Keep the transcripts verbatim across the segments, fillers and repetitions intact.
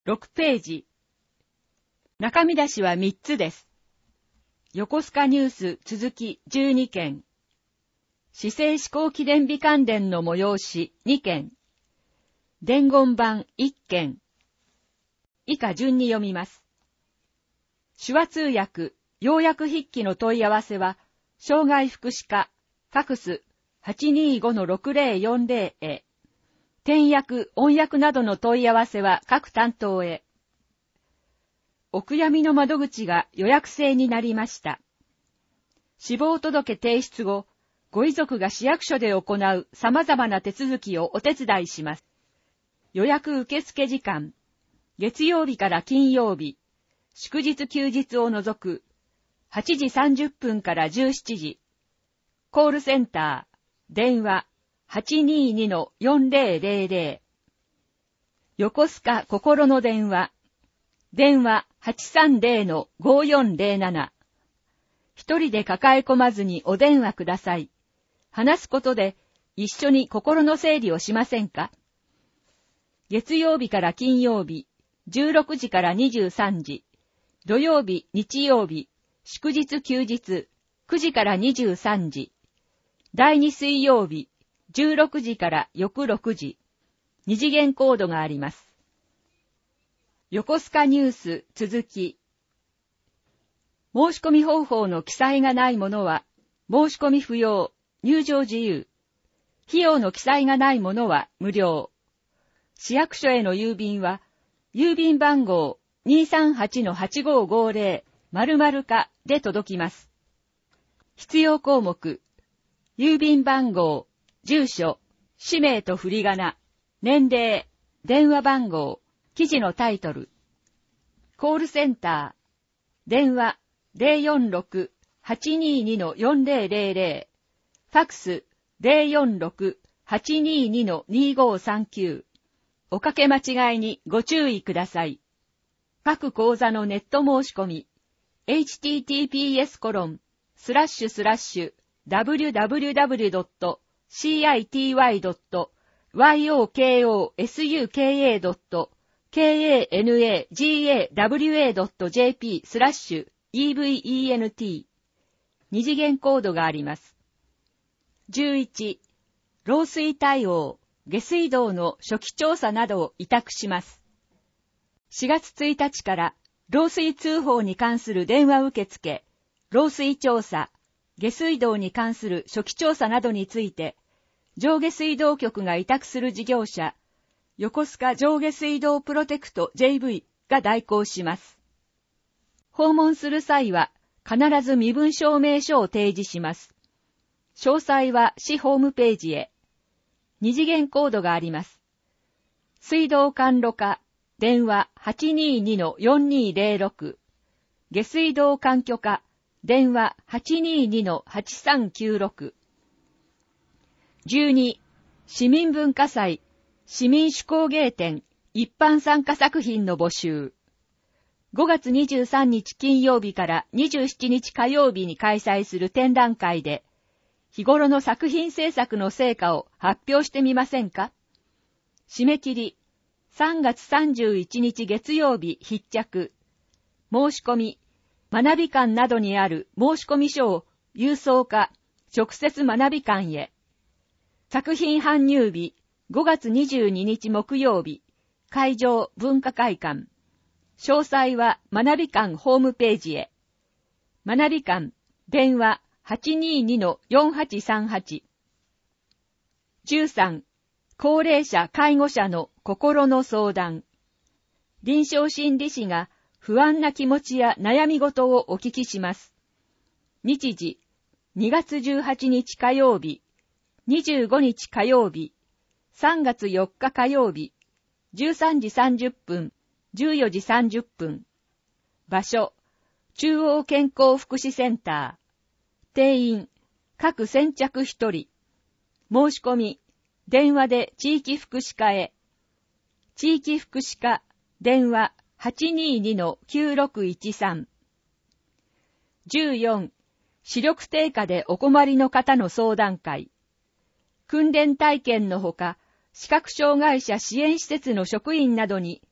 ろくページ。中見出しはみっつです。横須賀ニュース続きじゅうにけん。市政施行記念日関連の催しにけん。伝言板いっけん。以下順に読みます。手話通訳、要約筆記の問い合わせは、障害福祉課、ファクス はちにーごのろくぜろよんぜろ へ。転訳、音訳などの問い合わせは各担当へ。お悔やみの窓口が予約制になりました。死亡届提出後、ご遺族が市役所で行う様々な手続きをお手伝いします。予約受付時間、月曜日から金曜日、祝日休日を除く、はちじさんじゅっぷんからじゅうしちじ。コールセンター、電話、はちにーにのよんぜろぜろぜろ。横須賀心の電話、電話 はちさんぜろのごよんぜろなな。一人で抱え込まずにお電話ください。話すことで一緒に心の整理をしませんか？月曜日から金曜日、じゅうろくじからにじゅうさんじ。土曜日、日曜日、祝日休日、くじからにじゅうさんじ。だいに水曜日、じゅうろくじから翌ろくじ。二次元コードがあります。横須賀ニュース続き。申し込み方法の記載がないものは、申し込み不要、入場自由。費用の記載がないものは無料。市役所への郵便は、郵便番号 にーさんはちのはちごーごーぜろ 〇〇課で届きます。必要項目、郵便番号、住所、氏名と振り仮名、年齢、電話番号、記事のタイトル。コールセンター、電話 ゼロよんろく はちにーにのよんぜろぜろぜろ、ファクス ゼロよんろく はちにーにのにーごーさんきゅう。おかけ間違いにご注意ください。各講座のネット申し込み、エイチティーティーピーエスコロンスラッシュスラッシュダブリュダブリュダブリュドットシーアイティーワイドットワイオーケーオーエスユーケーエードットケーエーエヌエージーエーダブリュエードットジェーピースラッシュイーブイイーエヌティー。二次元コードがあります。じゅういち、漏水対応、下水道の初期調査などを委託します。しがつついたちから漏水通報に関する電話受付、漏水調査、下水道に関する初期調査などについて、上下水道局が委託する事業者、横須賀上下水道プロテクト ジェイブイ が代行します。訪問する際は必ず身分証明書を提示します。詳細は市ホームページへ。二次元コードがあります。水道管路課、電話 はちにーにのよんにーぜろろく。下水道管許課、電話 はちにーにのはちさんきゅうろく。じゅうに、市民文化祭、市民手工芸展、一般参加作品の募集。ごがつにじゅうさんにち金曜日からにじゅうしちにち火曜日に開催する展覧会で、日頃の作品制作の成果を発表してみませんか？締め切り、さんがつさんじゅういちにち月曜日必着。申し込み、学び館などにある申し込み書を郵送か直接学び館へ。作品搬入日、ごがつにじゅうににち木曜日、会場文化会館。詳細は学び館ホームページへ。学び館、電話 はちにーにのよんはちさんはち。じゅうさん、高齢者介護者の心の相談。臨床心理士が不安な気持ちや悩み事をお聞きします。日時、にがつじゅうはちにち火曜日、にじゅうごにち火曜日、さんがつよっか火曜日、じゅうさんじさんじゅっぷん、じゅうよじさんじゅっぷん。場所、中央健康福祉センター。定員、各先着ひとり。申し込み、電話で地域福祉課へ。地域福祉課、電話 はちにーにのきゅうろくいちさん。じゅうよん、視力低下でお困りの方の相談会。訓練体験のほか、視覚障害者支援施設の職員などに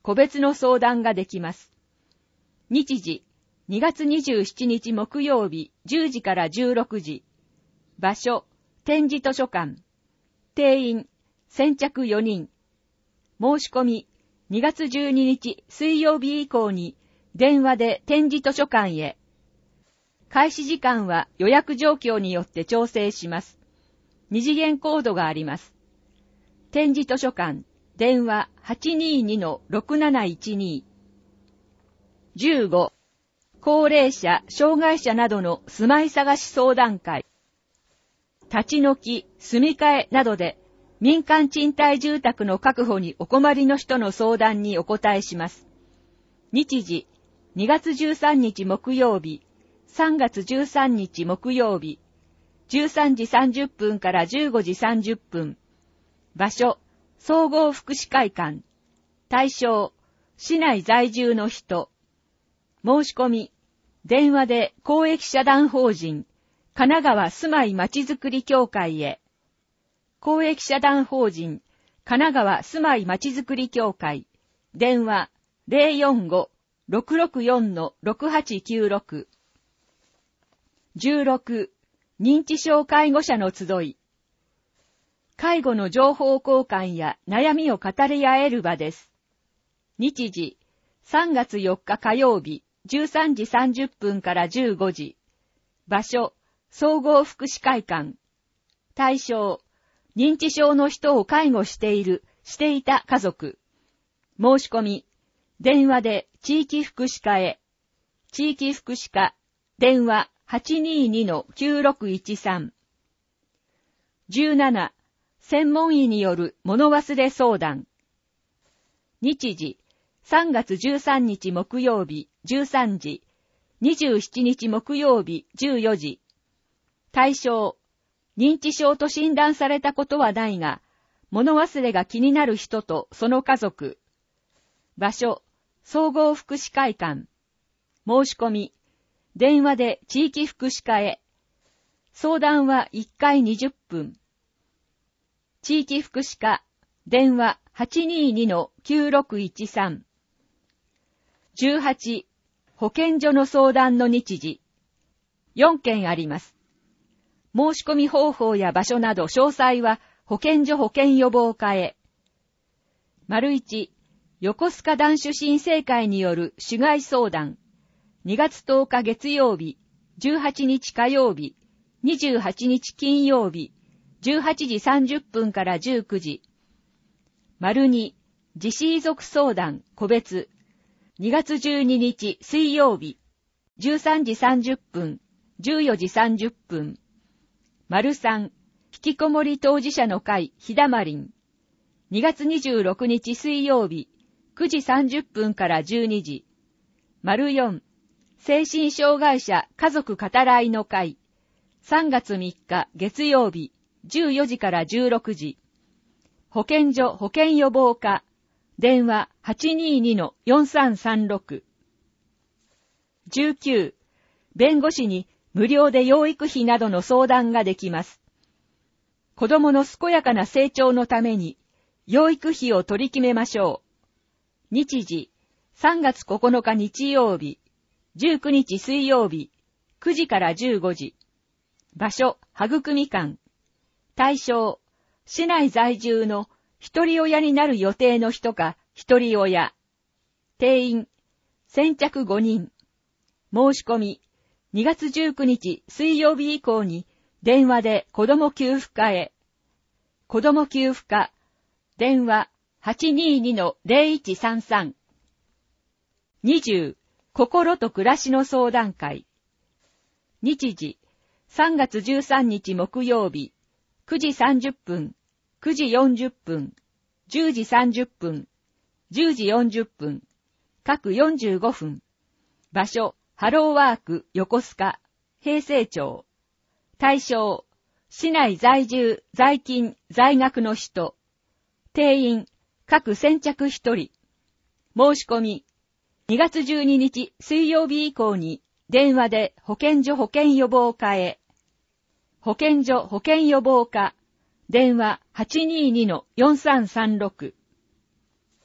個別の相談ができます。日時、にがつにじゅうしちにち木曜日じゅうじからじゅうろくじ。場所、展示図書館。定員、先着よにん。申し込み、にがつじゅうににち水曜日以降に電話で展示図書館へ。開始時間は予約状況によって調整します。二次元コードがあります。展示図書館、電話 はちにーにのろくなないちに。じゅうご、高齢者、障害者などの住まい探し相談会。立ち退き、住み替えなどで民間賃貸住宅の確保にお困りの人の相談にお答えします。日時、にがつじゅうさんにち木曜日、さんがつじゅうさんにち木曜日、じゅうさんじさんじゅっぷんからじゅうごじさんじゅっぷん。場所、総合福祉会館。対象、市内在住の人。申し込み、電話で公益社団法人、神奈川住まいまちづくり協会へ。公益社団法人、神奈川住まいまちづくり協会。電話、ゼロよんご ろくろくよん ろくはちきゅうろく。じゅうろく、認知症介護者の集い。介護の情報交換や悩みを語り合える場です。日時、さんがつよっか火曜日、じゅうさんじさんじゅっぷんからじゅうごじ。場所、総合福祉会館。対象、認知症の人を介護している、していた家族。申し込み、電話で地域福祉課へ。地域福祉課、電話 はちにーにのきゅうろくいちさん。じゅうなな、専門医による物忘れ相談。日時、さんがつじゅうさんにち木曜日じゅうさんじ、にじゅうしちにち木曜日じゅうよじ。対象、認知症と診断されたことはないが、物忘れが気になる人とその家族。場所、総合福祉会館。申し込み、電話で地域福祉課へ。相談はいっかいにじゅっぷん。地域福祉課、電話 はちにーにのきゅうろくいちさん。じゅうはち、保健所の相談の日時。よんけんあります。申し込み方法や場所など詳細は保健所保健予防課へ。丸いち、横須賀男子新生会による主害相談。にがつとおか月曜日、じゅうはちにち火曜日、にじゅうはちにち金曜日、じゅうはちじさんじゅっぷんからじゅうくじ。丸に、自死遺族相談個別。にがつじゅうににち水曜日、じゅうさんじさんじゅっぷん、じゅうよじさんじゅっぷん。丸さん、引きこもり当事者の会ひだまりん。にがつにじゅうろくにち水曜日、くじさんじゅっぷんからじゅうにじ。丸よん、精神障害者家族語らいの会。さんがつみっか月曜日、じゅうよじからじゅうろくじ。保健所保健予防課。電話 はちにーにのよんさんさんろく。じゅうきゅう、弁護士に無料で養育費などの相談ができます。子供の健やかな成長のために養育費を取り決めましょう。日時、さんがつここのか日曜日、じゅうくにち水曜日、くじからじゅうごじ。場所、育み館。対象、市内在住の一人親になる予定の人か一人親。定員、先着ごにん。申し込み、にがつじゅうくにち水曜日以降に電話で子ども給付課へ。子ども給付課、電話 はちにーにのゼロいちさんさん。にじゅう、心と暮らしの相談会。日時、さんがつじゅうさんにち木曜日、くじさんじゅっぷん、くじよんじゅっぷん、じゅうじさんじゅっぷん、じゅうじよんじゅっぷん、各よんじゅうごふん。場所、ハローワーク横須賀、平成町。対象、市内在住、在勤、在学の人。定員、各先着ひとり。申し込み、にがつじゅうににち水曜日以降に電話で保健所保健予防課へ。保健所保健予防課、電話 はちにーにのよんさんさんろく。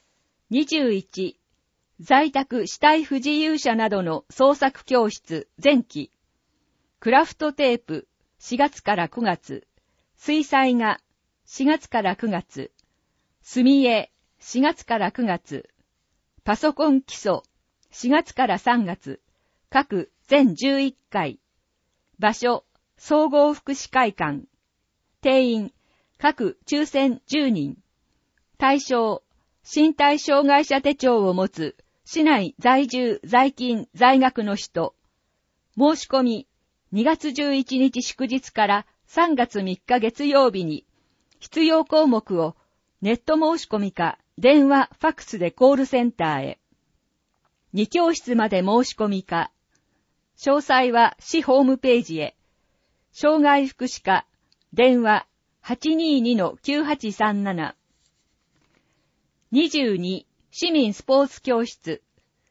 にじゅういち、在宅肢体不自由者などの創作教室前期。クラフトテープしがつからくがつ。水彩画しがつからくがつ。墨絵しがつからくがつ。パソコン基礎しがつからさんがつ。各全じゅういっかい。場所総合福祉会館。定員各抽選じゅうにん。対象身体障害者手帳を持つ市内在住在勤在学の人。申し込みにがつじゅういちにち祝日からさんがつみっか月曜日に必要項目をネット申し込みか電話ファックスでコールセンターへ。に教室まで申し込みか。詳細は市ホームページへ。障害福祉課電話 はちにーにのきゅうはちさんなな。にじゅうに市民スポーツ教室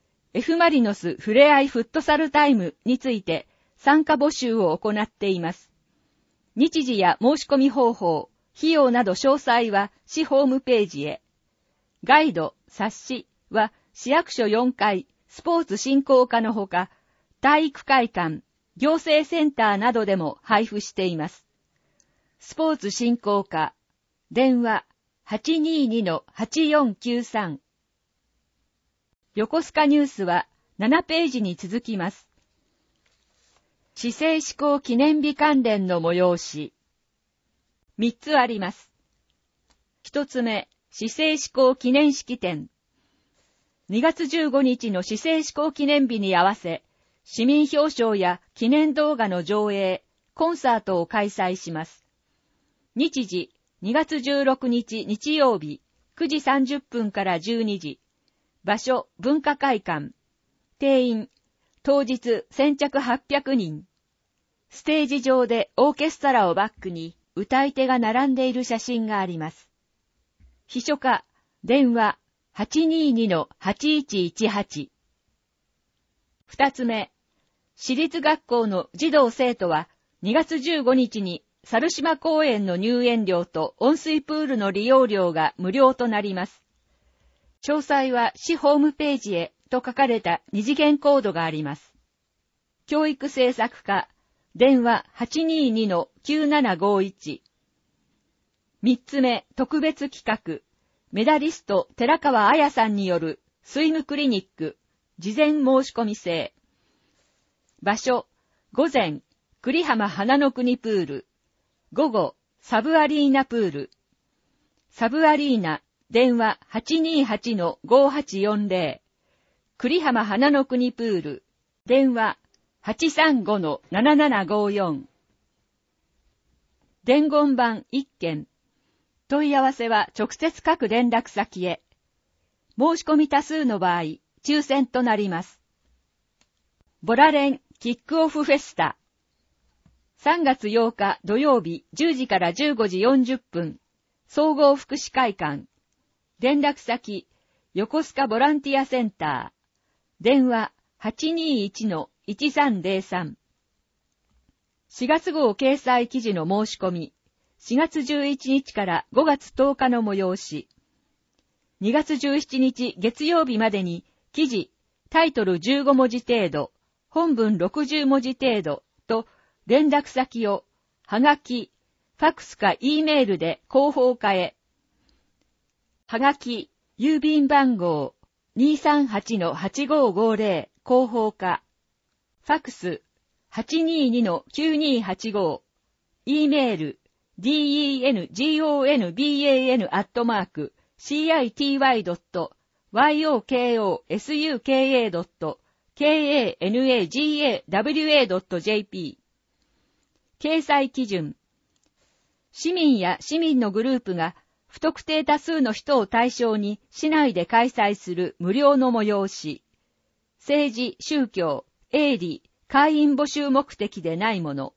F マリノスふれあいフットサルタイムについて参加募集を行っています。日時や申し込み方法、費用など詳細は市ホームページへ。ガイド、冊子は市役所よんかいスポーツ振興課のほか、体育会館、行政センターなどでも配布しています。スポーツ振興課、電話 はちにーにのはちよんきゅうさん。横須賀ニュースはななページに続きます。市政施行記念日関連の催し。みっつあります。一つ目、市政施行記念式典。にがつじゅうごにちの市政施行記念日に合わせ、市民表彰や記念動画の上映、コンサートを開催します。日時、にがつじゅうろくにち日曜日、くじさんじゅっぷんからじゅうにじ。場所、文化会館。定員、当日先着はっぴゃくにん。ステージ上でオーケストラをバックに歌い手が並んでいる写真があります。秘書課、電話 はちにーにのはちいちいちはち。二つ目、私立学校の児童生徒はにがつじゅうごにちに猿島公園の入園料と温水プールの利用料が無料となります。詳細は市ホームページへと書かれた二次元コードがあります。教育政策課、電話 はちにーにのきゅうななごいち。三つ目、特別企画、メダリスト寺川彩さんによるスイムクリニック、事前申し込み制。場所、午前、栗浜花の国プール。午後、サブアリーナプール。サブアリーナ、電話 はちにーはちのごはちよんぜろ。栗浜花の国プール。電話 はちさんごのななななごよん。伝言板いっけん。問い合わせは直接各連絡先へ。申し込み多数の場合、抽選となります。ボラレンキックオフフェスタ。さんがつようか土曜日じゅうじからじゅうごじよんじゅっぷん。総合福祉会館。連絡先、横須賀ボランティアセンター。電話 はちにーいちのいちさんぜろさん。しがつ号掲載記事の申し込み。しがつじゅういちにちからごがつとおかの催し。にがつじゅうしちにち月曜日までに記事、タイトルじゅうごもじ程度、本文ろくじゅうもじ程度と連絡先をはがき、ファックスか E メールで広報課へ。はがき、郵便番号 にーさんはちのはちごーごーぜろ 広報課。ファックス はちにーにのきゅうにーはちご。E メール ディーイーエヌジーオーエヌビーエーエヌ アットマーク シーアイティーワイ ドット ワイオーケーオーエスユーケーエー ドット ケーエーエヌエージーエーダブリューエー ドット ジェーピー。掲載基準。市民や市民のグループが不特定多数の人を対象に市内で開催する無料の催し。政治、宗教、営利、会員募集目的でないもの。